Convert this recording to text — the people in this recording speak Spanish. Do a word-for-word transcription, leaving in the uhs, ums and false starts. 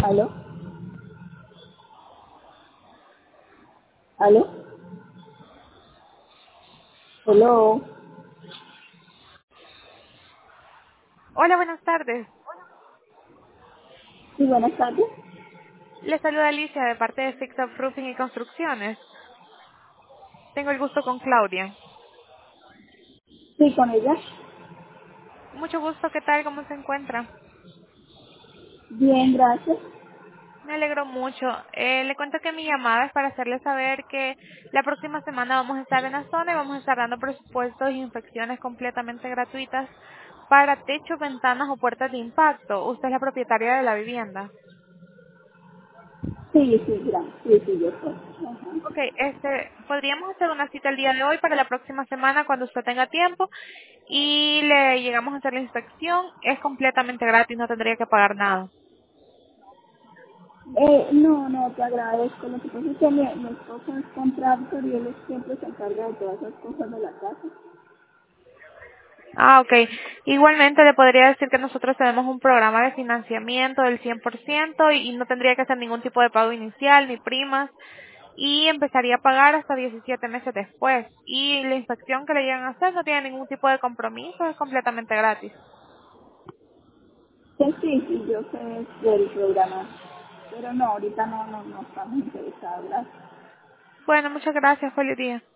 ¿Aló? ¿Aló? Hello. Hola, buenas tardes. Sí, buenas tardes. Les saluda Alicia de parte de Fix Up Roofing y Construcciones. Tengo el gusto con Claudia. Sí, con ella. Mucho gusto, ¿qué tal? ¿Cómo se encuentra? Bien, gracias. Me alegro mucho. Eh, le cuento que mi llamada es para hacerle saber que la próxima semana vamos a estar en la zona y vamos a estar dando presupuestos y inspecciones completamente gratuitas para techos, ventanas o puertas de impacto. Usted es la propietaria de la vivienda. Sí, sí, gracias. Sí, sí, yo soy. Ajá. Ok, este, podríamos hacer una cita el día de hoy para la próxima semana cuando usted tenga tiempo y le llegamos a hacer la inspección. Es completamente gratis, no tendría que pagar nada. Eh, no, no, te agradezco. Lo que pasa es que mi, mi esposo es contractor y él siempre se encarga de todas esas cosas de la casa. Ah, ok. Igualmente le podría decir que nosotros tenemos un programa de financiamiento del cien por ciento y y no tendría que hacer ningún tipo de pago inicial ni primas y empezaría a pagar hasta diecisiete meses después. Y la inspección que le llegan a hacer no tiene ningún tipo de compromiso, es completamente gratis. Sí, sí, sí, yo sé del programa. Pero no, ahorita no, no, no estamos interesados. Gracias. Bueno, muchas gracias. Feliz día.